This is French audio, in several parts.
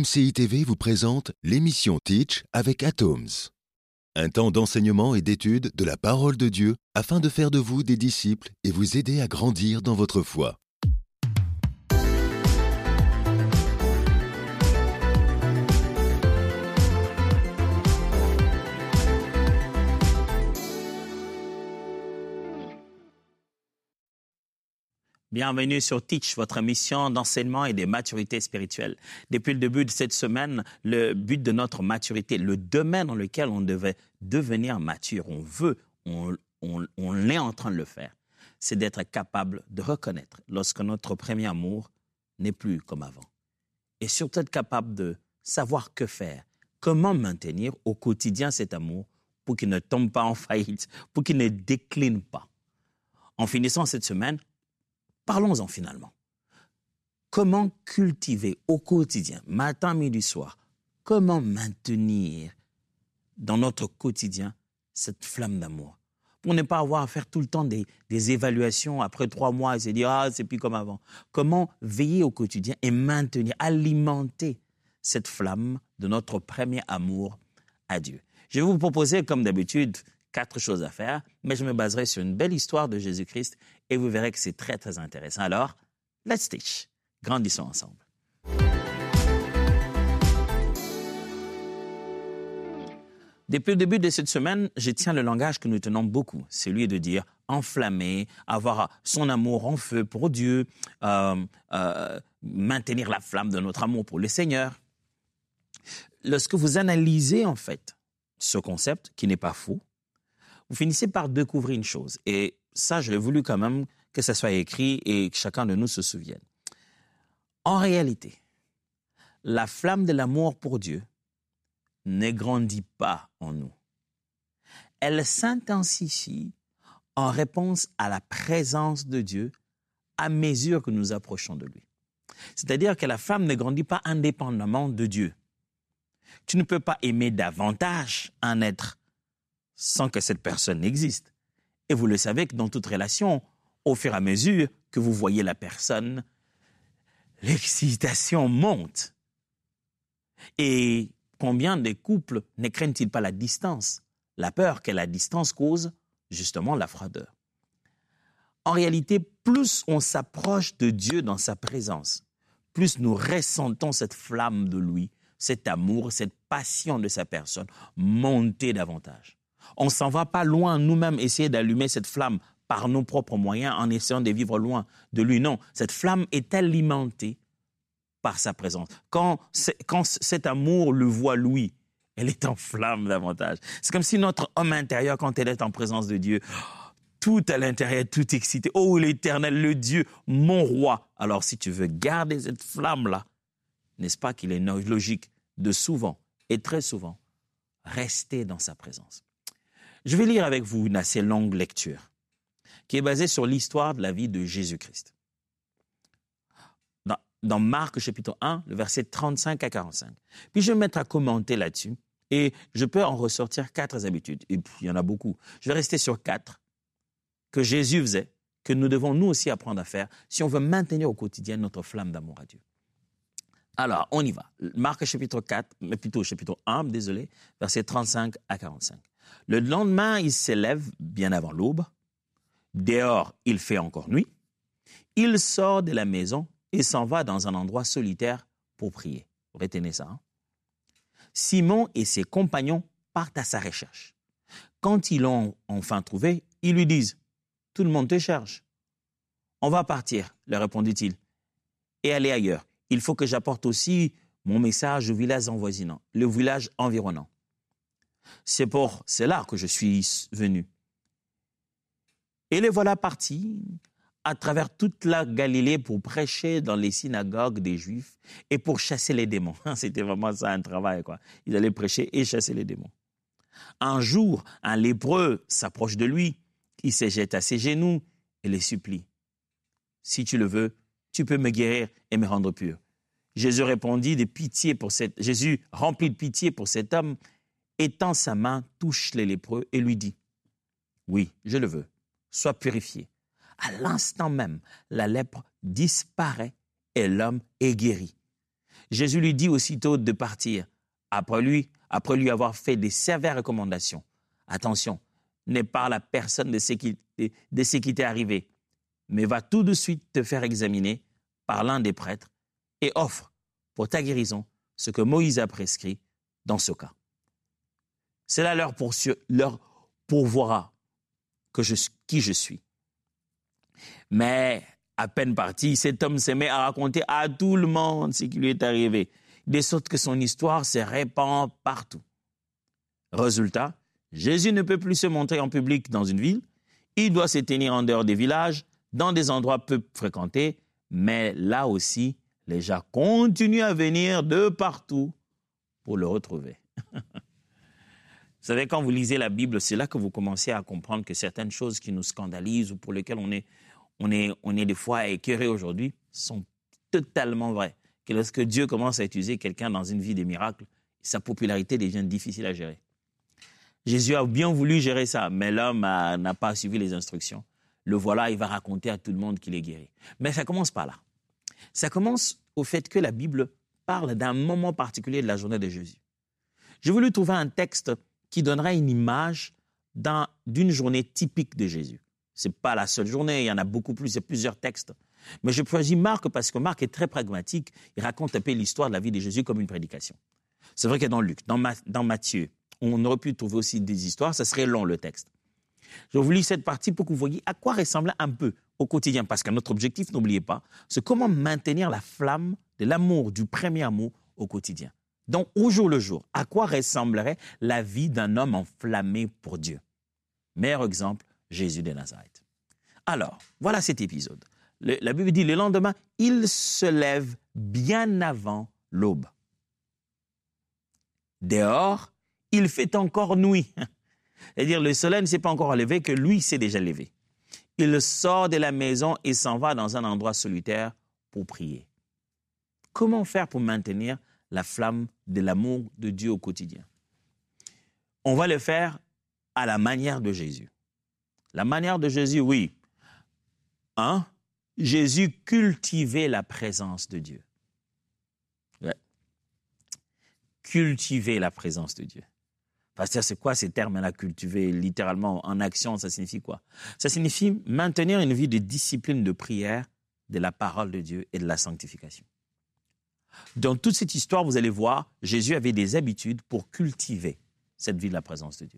MCI TV vous présente l'émission Teach avec Atoms. Un temps d'enseignement et d'étude de la parole de Dieu afin de faire de vous des disciples et vous aider à grandir dans votre foi. Bienvenue sur Teach, votre émission d'enseignement et de maturité spirituelle. Depuis le début de cette semaine, le but de notre maturité, le domaine dans lequel on devait devenir mature, on est en train de le faire, c'est d'être capable de reconnaître lorsque notre premier amour n'est plus comme avant. Et surtout être capable de savoir que faire, comment maintenir au quotidien cet amour pour qu'il ne tombe pas en faillite, pour qu'il ne décline pas. En finissant cette semaine, parlons-en finalement. Comment cultiver au quotidien, matin, midi, soir, comment maintenir dans notre quotidien cette flamme d'amour pour ne pas avoir à faire tout le temps des évaluations après 3 mois et se dire « Ah, c'est plus comme avant ». Comment veiller au quotidien et maintenir, alimenter cette flamme de notre premier amour à Dieu. Je vais vous proposer, comme d'habitude, 4 choses à faire, mais je me baserai sur une belle histoire de Jésus-Christ et vous verrez que c'est très, très intéressant. Alors, let's teach. Grandissons ensemble. Depuis le début de cette semaine, je tiens le langage que nous tenons beaucoup, celui de dire enflammer, avoir son amour en feu pour Dieu, maintenir la flamme de notre amour pour le Seigneur. Lorsque vous analysez en fait ce concept, qui n'est pas faux, vous finissez par découvrir une chose. Et ça, je l'ai voulu quand même que ça soit écrit et que chacun de nous se souvienne. En réalité, la flamme de l'amour pour Dieu ne grandit pas en nous. Elle s'intensifie en réponse à la présence de Dieu à mesure que nous approchons de lui. C'est-à-dire que la flamme ne grandit pas indépendamment de Dieu. Tu ne peux pas aimer davantage un être sans que cette personne existe. Et vous le savez que dans toute relation, au fur et à mesure que vous voyez la personne, l'excitation monte. Et combien de couples ne craignent-ils pas la distance? La peur que la distance cause justement la froideur. En réalité, plus on s'approche de Dieu dans sa présence, plus nous ressentons cette flamme de lui, cet amour, cette passion de sa personne monter davantage. On ne s'en va pas loin nous-mêmes essayer d'allumer cette flamme par nos propres moyens en essayant de vivre loin de lui. Non, cette flamme est alimentée par sa présence. Quand cet amour le voit lui, elle est en flamme davantage. C'est comme si notre homme intérieur, quand elle est en présence de Dieu, tout à l'intérieur, tout excité. Oh, l'Éternel, le Dieu, mon roi. Alors, si tu veux garder cette flamme-là, n'est-ce pas qu'il est logique de souvent, et très souvent, rester dans sa présence. Je vais lire avec vous une assez longue lecture qui est basée sur l'histoire de la vie de Jésus-Christ. Dans Marc chapitre 1, le verset 35 à 45. Puis je vais me mettre à commenter là-dessus et je peux en ressortir 4 habitudes. Et puis, il y en a beaucoup. Je vais rester sur 4 que Jésus faisait, que nous devons nous aussi apprendre à faire si on veut maintenir au quotidien notre flamme d'amour à Dieu. Alors, on y va. Marc chapitre 4, mais plutôt chapitre 1, verset 35 à 45. Le lendemain, il s'élève bien avant l'aube. Dehors, il fait encore nuit. Il sort de la maison et s'en va dans un endroit solitaire pour prier. Retenez ça. Hein? Simon et ses compagnons partent à sa recherche. Quand ils l'ont enfin trouvé, ils lui disent « Tout le monde te cherche. »« On va partir, leur répondit-il, et aller ailleurs. Il faut que j'apporte aussi mon message au village envoisinant, le village environnant. C'est pour cela que je suis venu. » Et les voilà partis à travers toute la Galilée pour prêcher dans les synagogues des Juifs et pour chasser les démons. C'était vraiment ça un travail, quoi. Ils allaient prêcher et chasser les démons. Un jour, un lépreux s'approche de lui, il se jette à ses genoux et les supplie. « Si tu le veux, tu peux me guérir et me rendre pur. » Jésus rempli de pitié pour cet homme, étend sa main, touche les lépreux et lui dit « Oui, je le veux, sois purifié. » À l'instant même, la lèpre disparaît et l'homme est guéri. Jésus lui dit aussitôt de partir, après lui avoir fait des sévères recommandations. Attention, ne parle à personne de ce qui t'est arrivé, mais va tout de suite te faire examiner par l'un des prêtres et offre pour ta guérison ce que Moïse a prescrit dans ce cas. Cela leur pourvoira qui je suis. Mais à peine parti, cet homme se met à raconter à tout le monde ce qui lui est arrivé, de sorte que son histoire se répand partout. Résultat, Jésus ne peut plus se montrer en public dans une ville, il doit se tenir en dehors des villages, dans des endroits peu fréquentés, mais là aussi, les gens continuent à venir de partout pour le retrouver. Vous savez, quand vous lisez la Bible, c'est là que vous commencez à comprendre que certaines choses qui nous scandalisent ou pour lesquelles on est des fois écœuré aujourd'hui sont totalement vraies. Que lorsque Dieu commence à utiliser quelqu'un dans une vie de miracles, sa popularité devient difficile à gérer. Jésus a bien voulu gérer ça, mais l'homme n'a pas suivi les instructions. Le voilà, il va raconter à tout le monde qu'il est guéri. Mais ça commence pas là. Ça commence au fait que la Bible parle d'un moment particulier de la journée de Jésus. J'ai voulu trouver un texte qui donnera une image d'une journée typique de Jésus. Ce n'est pas la seule journée, il y en a beaucoup plus, il y a plusieurs textes. Mais je choisis Marc parce que Marc est très pragmatique. Il raconte un peu l'histoire de la vie de Jésus comme une prédication. C'est vrai que dans Luc, dans Matthieu, on aurait pu trouver aussi des histoires, ça serait long le texte. Je vous lis cette partie pour que vous voyez à quoi ressemble un peu au quotidien. Parce que notre objectif, n'oubliez pas, c'est comment maintenir la flamme de l'amour, du premier amour au quotidien. Donc, au jour le jour, à quoi ressemblerait la vie d'un homme enflammé pour Dieu? Meilleur exemple, Jésus de Nazareth. Alors, voilà cet épisode. La Bible dit, le lendemain, il se lève bien avant l'aube. Dehors, il fait encore nuit. C'est-à-dire, le soleil ne s'est pas encore levé, que lui s'est déjà levé. Il sort de la maison et s'en va dans un endroit solitaire pour prier. Comment faire pour maintenir la flamme de l'amour de Dieu au quotidien? On va le faire à la manière de Jésus. La manière de Jésus, oui. Jésus cultivait la présence de Dieu. Ouais. Cultiver la présence de Dieu. Pasteur, c'est quoi ces termes-là, cultiver littéralement en action, ça signifie quoi? Ça signifie maintenir une vie de discipline de prière, de la parole de Dieu et de la sanctification. Dans toute cette histoire, vous allez voir, Jésus avait des habitudes pour cultiver cette vie de la présence de Dieu.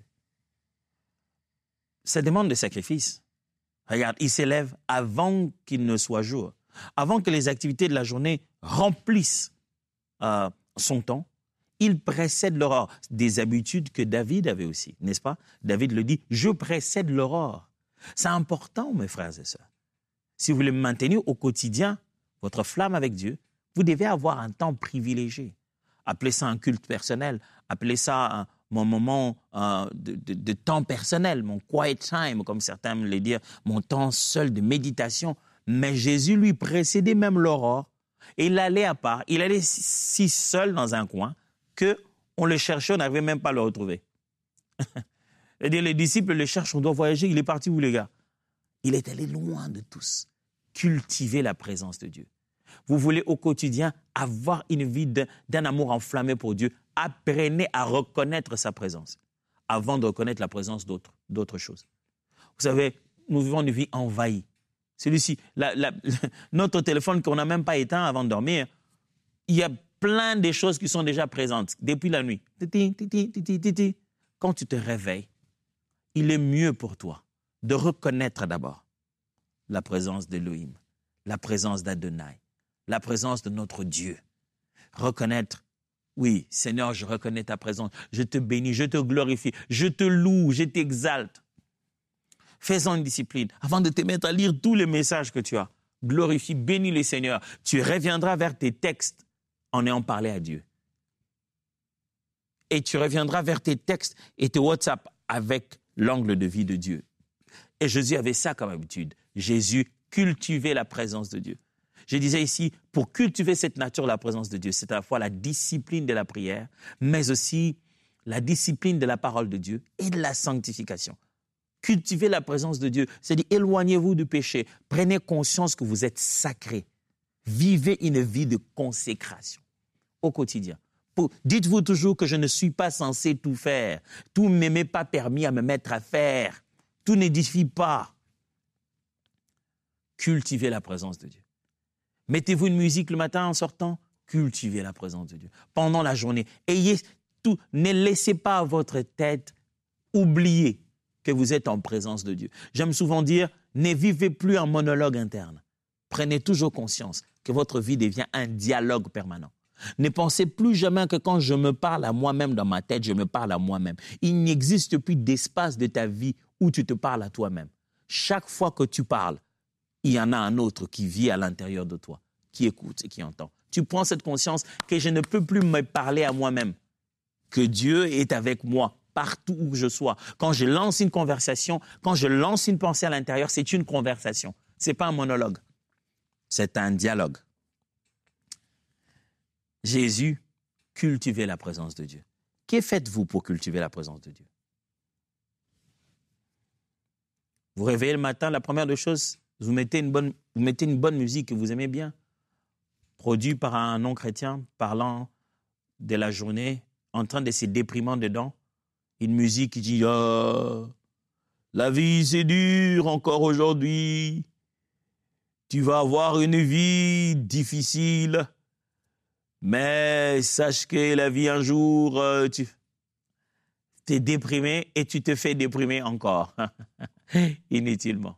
Ça demande des sacrifices. Regarde, il s'élève avant qu'il ne soit jour, avant que les activités de la journée remplissent son temps. Il précède l'aurore. Des habitudes que David avait aussi, n'est-ce pas? David le dit, je précède l'aurore. C'est important, mes frères et sœurs. Si vous voulez maintenir au quotidien votre flamme avec Dieu, vous devez avoir un temps privilégié. Appelez ça un culte personnel, appelez ça mon moment de temps personnel, mon quiet time, comme certains aiment le dire, mon temps seul de méditation. Mais Jésus lui précédait même l'aurore et il allait à part, il allait si seul dans un coin qu'on le cherchait, on n'arrivait même pas à le retrouver. C'est-à-dire les disciples le cherchent, on doit voyager, il est parti où les gars? Il est allé loin de tous, cultiver la présence de Dieu. Vous voulez au quotidien avoir une vie d'un amour enflammé pour Dieu, apprenez à reconnaître sa présence avant de reconnaître la présence d'autres choses. Vous savez, nous vivons une vie envahie. Celui-ci, notre téléphone qu'on n'a même pas éteint avant de dormir, il y a plein de choses qui sont déjà présentes depuis la nuit. Quand tu te réveilles, il est mieux pour toi de reconnaître d'abord la présence d'Élohim, la présence d'Adonai, la présence de notre Dieu. Reconnaître, oui, Seigneur, je reconnais ta présence, je te bénis, je te glorifie, je te loue, je t'exalte. Fais-en une discipline. Avant de te mettre à lire tous les messages que tu as, glorifie, bénis le Seigneur. Tu reviendras vers tes textes en ayant parlé à Dieu. Et tu reviendras vers tes textes et tes WhatsApp avec l'angle de vie de Dieu. Et Jésus avait ça comme habitude. Jésus cultivait la présence de Dieu. Je disais ici, pour cultiver cette nature de la présence de Dieu, c'est à la fois la discipline de la prière, mais aussi la discipline de la parole de Dieu et de la sanctification. Cultivez la présence de Dieu, c'est-à-dire éloignez-vous du péché, prenez conscience que vous êtes sacré, vivez une vie de consécration. au quotidien. Dites-vous toujours que je ne suis pas censé tout faire. Tout ne m'est pas permis à me mettre à faire. Tout n'édifie pas. Cultivez la présence de Dieu. Mettez-vous une musique le matin en sortant, cultivez la présence de Dieu. Pendant la journée, ne laissez pas votre tête oublier que vous êtes en présence de Dieu. J'aime souvent dire, ne vivez plus un monologue interne. Prenez toujours conscience que votre vie devient un dialogue permanent. Ne pensez plus jamais que quand je me parle à moi-même dans ma tête, je me parle à moi-même. Il n'existe plus d'espace de ta vie où tu te parles à toi-même. Chaque fois que tu parles, il y en a un autre qui vit à l'intérieur de toi, qui écoute et qui entend. Tu prends cette conscience que je ne peux plus me parler à moi-même, que Dieu est avec moi partout où je sois. Quand je lance une conversation, quand je lance une pensée à l'intérieur, c'est une conversation. Ce n'est pas un monologue, c'est un dialogue. Jésus cultivait la présence de Dieu. Que faites-vous pour cultiver la présence de Dieu? Vous réveillez le matin, la première des choses, vous mettez une bonne musique que vous aimez bien, produite par un non-chrétien, parlant de la journée, en train de se déprimer dedans. Une musique qui dit « Oh, la vie c'est dur encore aujourd'hui, tu vas avoir une vie difficile, mais sache que la vie un jour, tu t'es déprimé et tu te fais déprimer encore, inutilement. »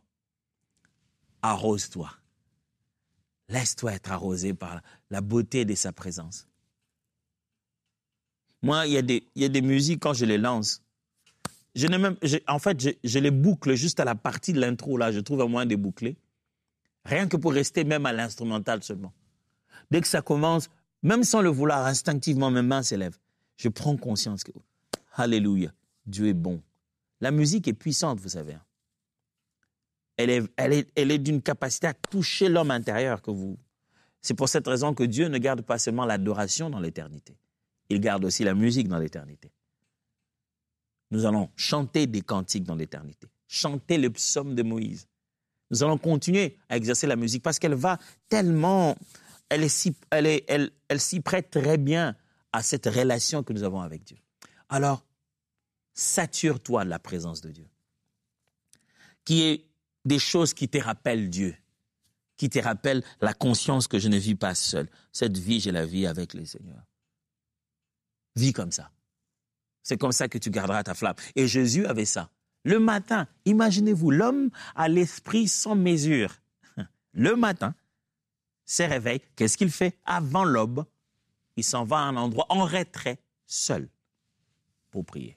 Arrose-toi. Laisse-toi être arrosé par la beauté de sa présence. Moi, il y a des musiques, quand je les lance, je les boucle juste à la partie de l'intro, là, je trouve un moyen de boucler. Rien que pour rester même à l'instrumental seulement. Dès que ça commence, même sans le vouloir, instinctivement, mes mains s'élèvent. Je prends conscience que, alléluia, Dieu est bon. La musique est puissante, vous savez. Elle est d'une capacité à toucher l'homme intérieur que vous. C'est pour cette raison que Dieu ne garde pas seulement l'adoration dans l'éternité. Il garde aussi la musique dans l'éternité. Nous allons chanter des cantiques dans l'éternité. Chanter le psaume de Moïse. Nous allons continuer à exercer la musique parce qu'elle va tellement... Elle s'y prête très bien à cette relation que nous avons avec Dieu. Alors, sature-toi de la présence de Dieu. Qui est des choses qui te rappellent Dieu. Qui te rappellent la conscience que je ne vis pas seul. Cette vie, je la vis avec le Seigneur. Vis comme ça. C'est comme ça que tu garderas ta flamme. Et Jésus avait ça. Le matin, imaginez-vous, l'homme a l'esprit sans mesure. Le matin, se réveille. Qu'est-ce qu'il fait? Avant l'aube, il s'en va à un endroit en retrait, seul, pour prier.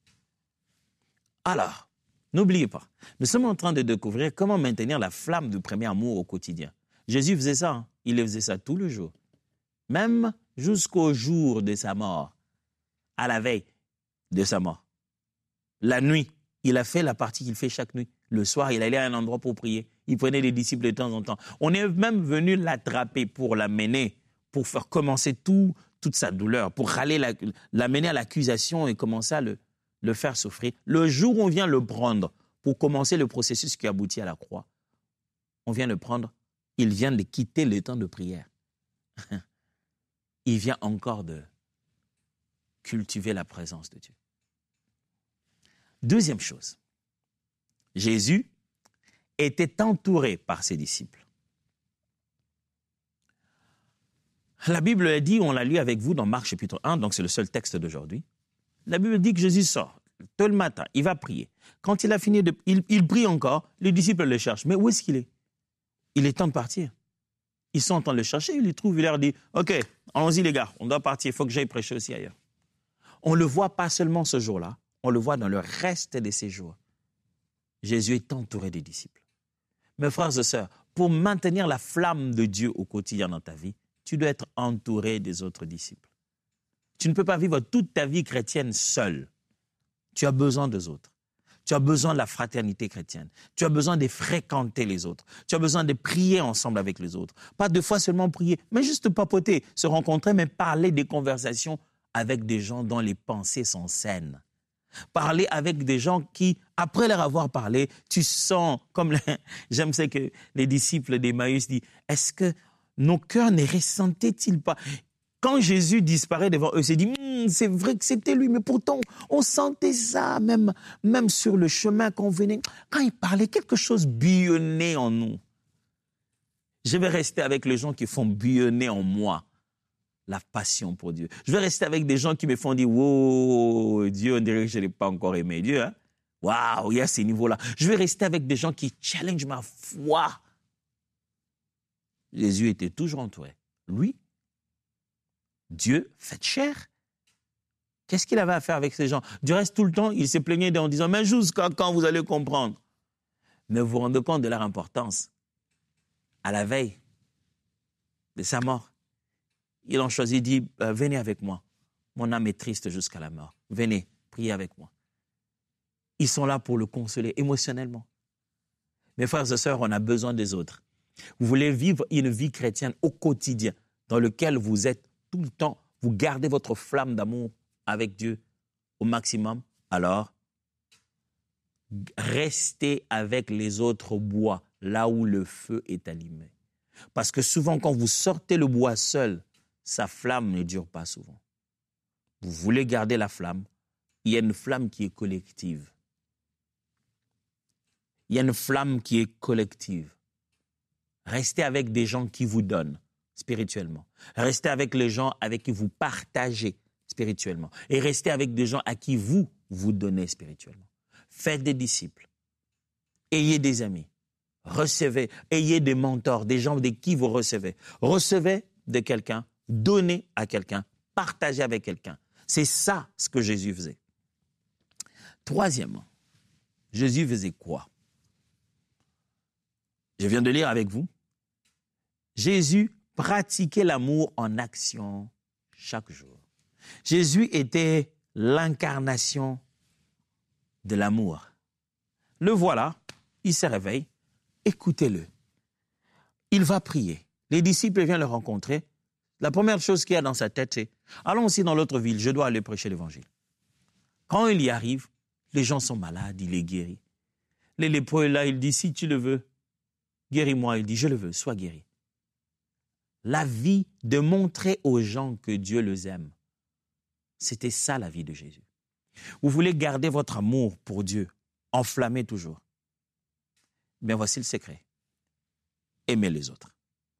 Alors, n'oubliez pas, nous sommes en train de découvrir comment maintenir la flamme du premier amour au quotidien. Jésus faisait ça, hein? Il faisait ça tous les jours. Même jusqu'au jour de sa mort, à la veille de sa mort. La nuit, il a fait la partie qu'il fait chaque nuit. Le soir, il allait à un endroit pour prier. Il prenait les disciples de temps en temps. On est même venu l'attraper pour l'amener, pour faire commencer toute sa douleur, pour l'amener à l'accusation et commencer à le faire souffrir. Le jour où on vient le prendre pour commencer le processus qui aboutit à la croix, on vient le prendre, il vient de quitter le temps de prière. Il vient encore de cultiver la présence de Dieu. Deuxième chose, Jésus était entouré par ses disciples. La Bible a dit, on l'a lu avec vous dans Marc chapitre 1, donc c'est le seul texte d'aujourd'hui. La Bible dit que Jésus sort tôt le matin, il va prier. Quand il a fini, il prie encore, les disciples le cherchent. Mais où est-ce qu'il est? Il est temps de partir. Ils sont en train de le chercher, il les trouve, il leur dit, « Ok, allons-y les gars, on doit partir, il faut que j'aille prêcher aussi ailleurs. » On ne le voit pas seulement ce jour-là, on le voit dans le reste de ses jours. Jésus est entouré des disciples. Mes frères et sœurs, pour maintenir la flamme de Dieu au quotidien dans ta vie, tu dois être entouré des autres disciples. Tu ne peux pas vivre toute ta vie chrétienne seul. Tu as besoin des autres. Tu as besoin de la fraternité chrétienne. Tu as besoin de fréquenter les autres. Tu as besoin de prier ensemble avec les autres. Pas 2 fois seulement prier, mais juste papoter, se rencontrer, mais parler des conversations avec des gens dont les pensées sont saines. Parler avec des gens qui, après leur avoir parlé, tu sens, j'aime ça que les disciples d'Emmaüs disent, est-ce que nos cœurs ne ressentaient-ils pas? Quand Jésus disparaît devant eux, il s'est dit, c'est vrai que c'était lui, mais pourtant, on sentait ça, même sur le chemin qu'on venait. Quand il parlait, quelque chose bouillonnait en nous. Je vais rester avec les gens qui font bouillonner en moi la passion pour Dieu. Je vais rester avec des gens qui me font dire, wow, Dieu, on dirait que je n'ai pas encore aimé Dieu. Hein? Waouh, il y a ces niveaux-là. Je vais rester avec des gens qui challengent ma foi. Jésus était toujours entouré. Lui, Dieu fait chair. Qu'est-ce qu'il avait à faire avec ces gens? Du reste, tout le temps, il se plaignait en disant, mais jusqu'à quand vous allez comprendre? Mais vous vous rendez compte de leur importance. À la veille de sa mort, ils ont choisi, dit, venez avec moi. Mon âme est triste jusqu'à la mort. Venez, priez avec moi. Ils sont là pour le consoler émotionnellement. Mes frères et sœurs, on a besoin des autres. Vous voulez vivre une vie chrétienne au quotidien, dans lequel vous êtes tout le temps, vous gardez votre flamme d'amour avec Dieu au maximum, alors restez avec les autres bois, là où le feu est allumé. Parce que souvent, quand vous sortez le bois seul, sa flamme ne dure pas souvent. Vous voulez garder la flamme, il y a une flamme qui est collective. Il y a une flamme qui est collective. Restez avec des gens qui vous donnent spirituellement. Restez avec les gens avec qui vous partagez spirituellement. Et restez avec des gens à qui vous donnez spirituellement. Faites des disciples. Ayez des amis. Recevez. Ayez des mentors, des gens de qui vous recevez. Recevez de quelqu'un, donnez à quelqu'un, partagez avec quelqu'un. C'est ça ce que Jésus faisait. Troisièmement, Jésus faisait quoi? Je viens de lire avec vous. Jésus pratiquait l'amour en action chaque jour. Jésus était l'incarnation de l'amour. Le voilà, il se réveille, écoutez-le. Il va prier. Les disciples viennent le rencontrer. La première chose qu'il y a dans sa tête, c'est « Allons aussi dans l'autre ville, je dois aller prêcher l'évangile. » Quand il y arrive, les gens sont malades, il est guéri. Les lépreux, là, il dit « Si tu le veux, guéris-moi. » Il dit « Je le veux, sois guéri. » La vie de montrer aux gens que Dieu les aime. C'était ça la vie de Jésus. Vous voulez garder votre amour pour Dieu, enflammé toujours. Bien, voici le secret. Aimez les autres.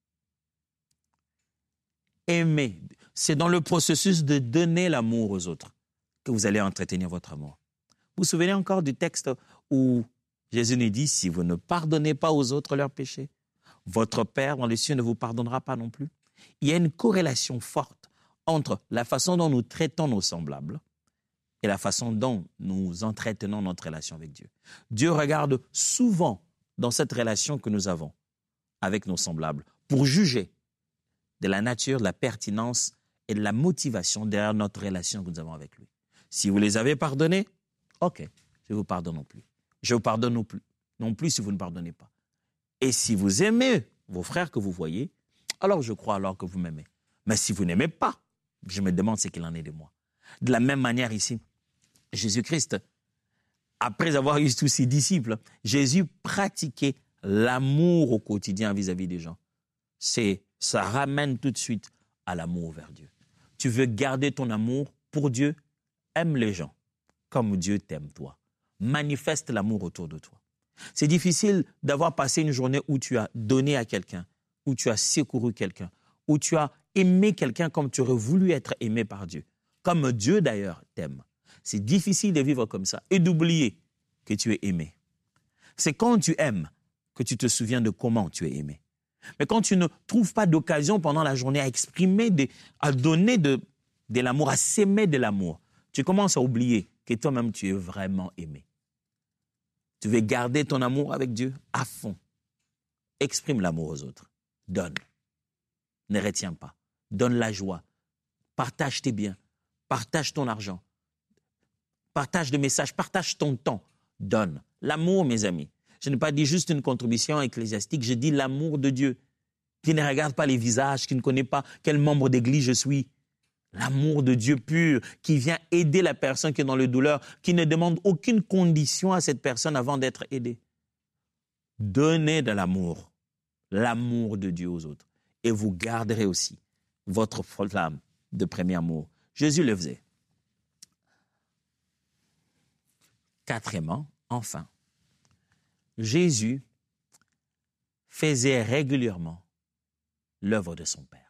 Aimer. C'est dans le processus de donner l'amour aux autres que vous allez entretenir votre amour. Vous vous souvenez encore du texte où Jésus nous dit, si vous ne pardonnez pas aux autres leurs péchés, votre Père dans les cieux ne vous pardonnera pas non plus. Il y a une corrélation forte entre la façon dont nous traitons nos semblables et la façon dont nous entretenons notre relation avec Dieu. Dieu regarde souvent dans cette relation que nous avons avec nos semblables pour juger de la nature, de la pertinence et de la motivation derrière notre relation que nous avons avec lui. Si vous les avez pardonnés, ok, je vous pardonne non plus. Je vous pardonne non plus si vous ne pardonnez pas. Et si vous aimez vos frères que vous voyez, alors je crois alors que vous m'aimez. Mais si vous n'aimez pas, je me demande ce qu'il en est de moi. De la même manière ici, Jésus-Christ, après avoir eu tous ses disciples, Jésus pratiquait l'amour au quotidien vis-à-vis des gens. Ça ramène tout de suite à l'amour vers Dieu. Tu veux garder ton amour pour Dieu, aime les gens comme Dieu t'aime toi. Manifeste l'amour autour de toi. C'est difficile d'avoir passé une journée où tu as donné à quelqu'un, où tu as secouru quelqu'un, où tu as aimé quelqu'un comme tu aurais voulu être aimé par Dieu, comme Dieu d'ailleurs t'aime. C'est difficile de vivre comme ça et d'oublier que tu es aimé. C'est quand tu aimes que tu te souviens de comment tu es aimé. Mais quand tu ne trouves pas d'occasion pendant la journée à exprimer, à donner de l'amour, à s'aimer de l'amour, tu commences à oublier que toi-même tu es vraiment aimé. Tu veux garder ton amour avec Dieu à fond. Exprime l'amour aux autres. Donne. Ne retiens pas. Donne la joie. Partage tes biens. Partage ton argent. Partage des messages. Partage ton temps. Donne. L'amour, mes amis. Je n'ai pas dit juste une contribution ecclésiastique. Je dis l'amour de Dieu. Qui ne regarde pas les visages, qui ne connaît pas quel membre d'église je suis. L'amour de Dieu pur, qui vient aider la personne qui est dans la douleur, qui ne demande aucune condition à cette personne avant d'être aidée. Donnez de l'amour de Dieu aux autres. Et vous garderez aussi votre flamme de premier amour. Jésus le faisait. Quatrièmement, enfin, Jésus faisait régulièrement l'œuvre de son Père.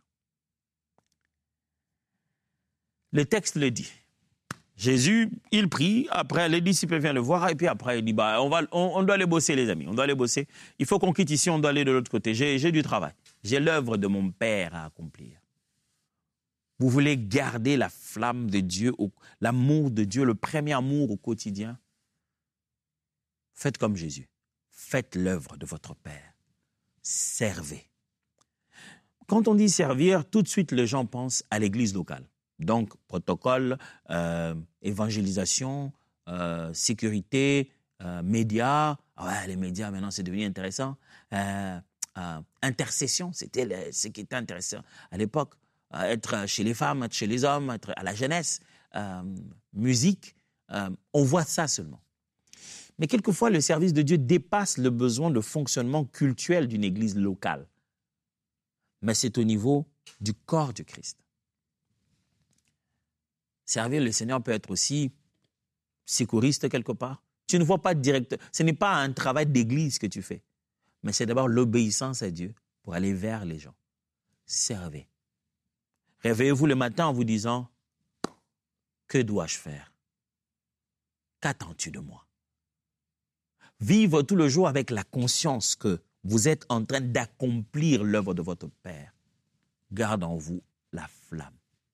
Le texte le dit. Jésus, il prie, après les disciples viennent le voir, et puis après il dit, on doit aller bosser les amis, on doit aller bosser. Il faut qu'on quitte ici, on doit aller de l'autre côté. J'ai du travail, j'ai l'œuvre de mon Père à accomplir. Vous voulez garder la flamme de Dieu, l'amour de Dieu, le premier amour au quotidien? Faites comme Jésus, faites l'œuvre de votre Père, servez. Quand on dit servir, tout de suite les gens pensent à l'église locale. Donc, protocole, évangélisation, sécurité, médias. Ouais, les médias, maintenant, c'est devenu intéressant. Intercession, c'était ce qui était intéressant à l'époque. Être chez les femmes, être chez les hommes, être à la jeunesse. Musique, on voit ça seulement. Mais quelquefois, le service de Dieu dépasse le besoin de fonctionnement cultuel d'une église locale. Mais c'est au niveau du corps du Christ. Servir le Seigneur peut être aussi secouriste quelque part. Tu ne vois pas direct. Ce n'est pas un travail d'église que tu fais, mais c'est d'abord l'obéissance à Dieu pour aller vers les gens. Servez. Réveillez-vous le matin en vous disant, que dois-je faire? Qu'attends-tu de moi? Vivre tout le jour avec la conscience que vous êtes en train d'accomplir l'œuvre de votre Père. Garde en vous la flamme.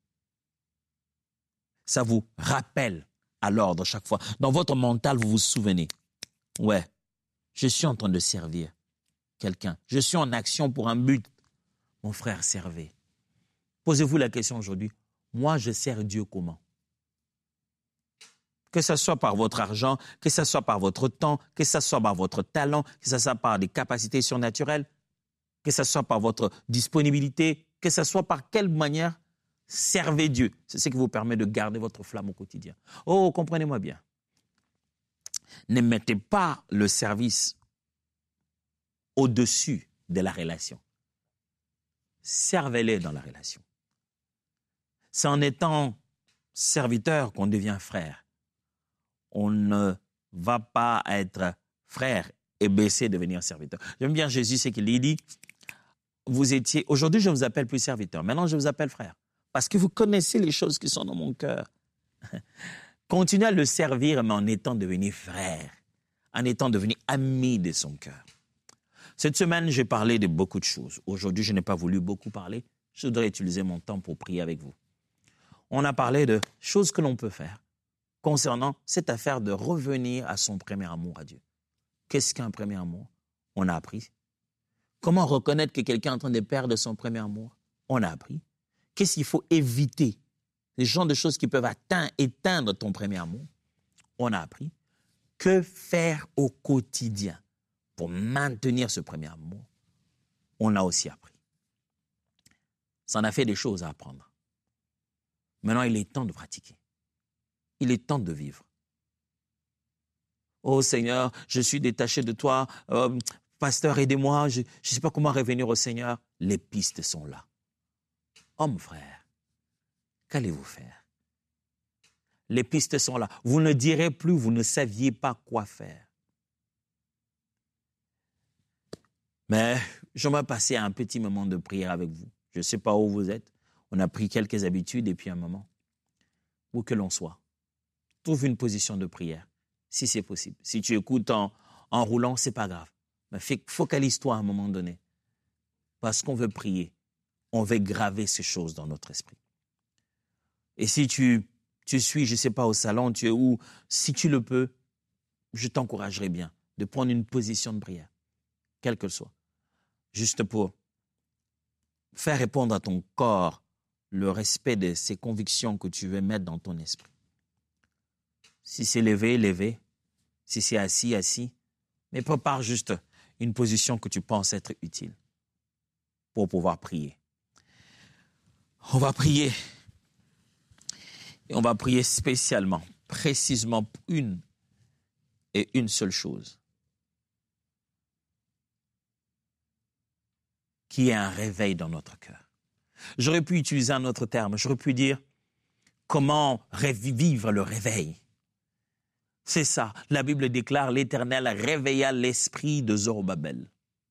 Ça vous rappelle à l'ordre chaque fois. Dans votre mental, vous vous souvenez. Ouais, je suis en train de servir quelqu'un. Je suis en action pour un but. Mon frère, servez. Posez-vous la question aujourd'hui. Moi, je sers Dieu comment? Que ce soit par votre argent, que ce soit par votre temps, que ce soit par votre talent, que ce soit par des capacités surnaturelles, que ce soit par votre disponibilité, que ce soit par quelle manière, servez Dieu. C'est ce qui vous permet de garder votre flamme au quotidien. Oh, comprenez-moi bien. Ne mettez pas le service au-dessus de la relation. Servez-les dans la relation. C'est en étant serviteur qu'on devient frère. On ne va pas être frère et baisser, devenir serviteur. J'aime bien Jésus, c'est qu'il dit, vous étiez, aujourd'hui je ne vous appelle plus serviteur, maintenant je vous appelle frère. Parce que vous connaissez les choses qui sont dans mon cœur. Continuez à le servir, mais en étant devenu frère, en étant devenu ami de son cœur. Cette semaine, j'ai parlé de beaucoup de choses. Aujourd'hui, je n'ai pas voulu beaucoup parler. Je voudrais utiliser mon temps pour prier avec vous. On a parlé de choses que l'on peut faire concernant cette affaire de revenir à son premier amour à Dieu. Qu'est-ce qu'un premier amour? On a appris. Comment reconnaître que quelqu'un est en train de perdre son premier amour? On a appris. Qu'est-ce qu'il faut éviter? Les genres de choses qui peuvent éteindre ton premier amour. On a appris. Que faire au quotidien pour maintenir ce premier amour? On a aussi appris. Ça en a fait des choses à apprendre. Maintenant, il est temps de pratiquer. Il est temps de vivre. Oh Seigneur, je suis détaché de toi. Pasteur, aidez-moi. Je ne sais pas comment revenir au Seigneur. Les pistes sont là. Homme, frère, qu'allez-vous faire? Les pistes sont là. Vous ne direz plus, vous ne saviez pas quoi faire. Mais j'aimerais passer à un petit moment de prière avec vous. Je ne sais pas où vous êtes. On a pris quelques habitudes et puis un moment. Où que l'on soit, trouve une position de prière, si c'est possible. Si tu écoutes en roulant, ce n'est pas grave. Mais focalise-toi à un moment donné. Parce qu'on veut prier. On veut graver ces choses dans notre esprit. Et si tu suis, je ne sais pas, au salon, tu es où, si tu le peux, je t'encouragerais bien de prendre une position de prière, quelle qu'elle soit, juste pour faire répondre à ton corps le respect de ces convictions que tu veux mettre dans ton esprit. Si c'est levé, levé. Si c'est assis, assis. Mais prépare juste une position que tu penses être utile pour pouvoir prier. On va prier. Et on va prier spécialement, précisément une seule chose. Qui est un réveil dans notre cœur. J'aurais pu utiliser un autre terme. J'aurais pu dire comment vivre le réveil. C'est ça. La Bible déclare l'Éternel réveilla l'esprit de Zorobabel.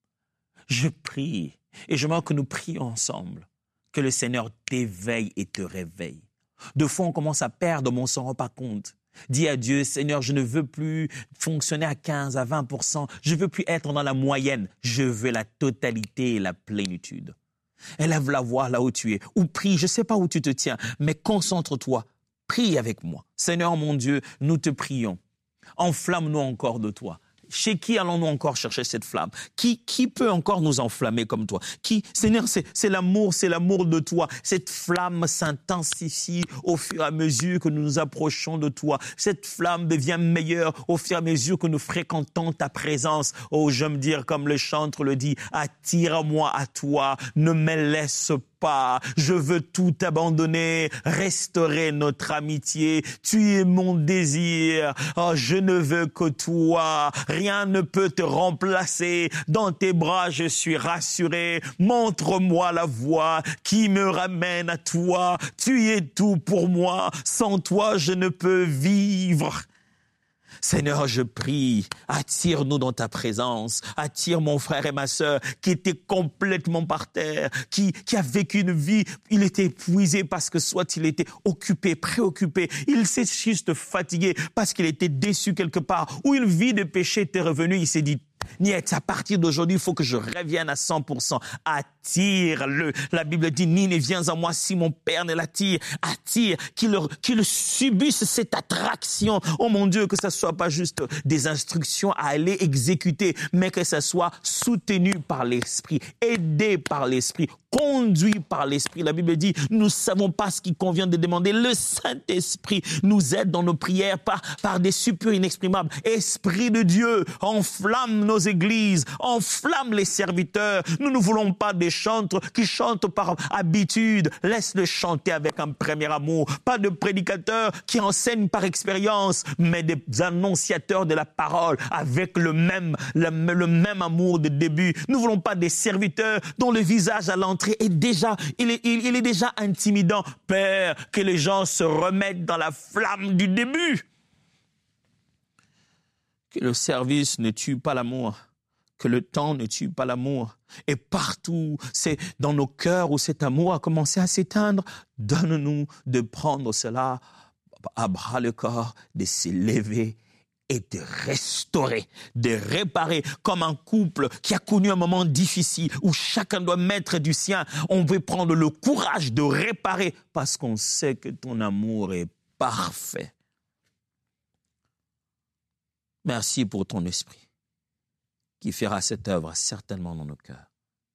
Je prie et je veux que nous prions ensemble. Que le Seigneur t'éveille et te réveille. De fois, on commence à perdre, mais on ne s'en rend pas compte. Dis à Dieu, Seigneur, je ne veux plus fonctionner à 15, à 20%. Je ne veux plus être dans la moyenne. Je veux la totalité et la plénitude. Élève la voix là où tu es. Ou prie, je ne sais pas où tu te tiens, mais concentre-toi. Prie avec moi. Seigneur mon Dieu, nous te prions. Enflamme-nous encore de toi. Chez qui allons-nous encore chercher cette flamme? Qui peut encore nous enflammer comme toi? Seigneur, c'est l'amour de toi. Cette flamme s'intensifie au fur et à mesure que nous nous approchons de toi. Cette flamme devient meilleure au fur et à mesure que nous fréquentons ta présence. Oh, j'aime dire comme le chantre le dit, attire-moi à toi, ne me laisse pas. Je veux tout abandonner, restaurer notre amitié. Tu es mon désir. Oh, je ne veux que toi. Rien ne peut te remplacer. Dans tes bras, je suis rassuré. Montre-moi la voie qui me ramène à toi. Tu es tout pour moi. Sans toi, je ne peux vivre. Seigneur, je prie, attire-nous dans ta présence, attire mon frère et ma sœur qui étaient complètement par terre, qui a vécu une vie, il était épuisé parce que soit il était occupé, préoccupé, il s'est juste fatigué parce qu'il était déçu quelque part, ou une vie de péché était revenue, il s'est dit, Niet, à partir d'aujourd'hui, il faut que je revienne à 100%. Attire-le. La Bible dit, ni ne viens à moi si mon Père ne l'attire. Attire, qu'il subisse cette attraction. Oh mon Dieu, que ça soit pas juste des instructions à aller exécuter, mais que ça soit soutenu par l'Esprit, aidé par l'Esprit, conduit par l'Esprit. La Bible dit, nous ne savons pas ce qu'il convient de demander. Le Saint-Esprit nous aide dans nos prières par des suppliques inexprimables. Esprit de Dieu, enflamme nos églises, enflamme les serviteurs. Nous ne voulons pas des chantres qui chantent par habitude. Laisse-le chanter avec un premier amour. Pas de prédicateurs qui enseignent par expérience, mais des annonciateurs de la parole avec le même amour de début. Nous ne voulons pas des serviteurs dont le visage à l'entrée est déjà, il est déjà intimidant. Père, que les gens se remettent dans la flamme du début. Que le service ne tue pas l'amour, que le temps ne tue pas l'amour. Et partout, c'est dans nos cœurs où cet amour a commencé à s'éteindre, donne-nous de prendre cela à bras le corps, de s'élever et de restaurer, de réparer, comme un couple qui a connu un moment difficile où chacun doit mettre du sien. On veut prendre le courage de réparer parce qu'on sait que ton amour est parfait. Merci pour ton esprit qui fera cette œuvre certainement dans nos cœurs.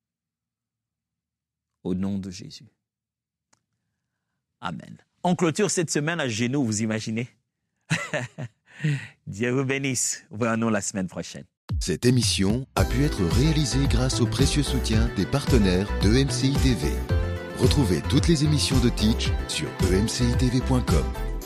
Au nom de Jésus. Amen. On clôture cette semaine à genoux, vous imaginez? Dieu vous bénisse. Voyons-nous la semaine prochaine. Cette émission a pu être réalisée grâce au précieux soutien des partenaires d'EMCI TV. Retrouvez toutes les émissions de Teach sur emcitv.com.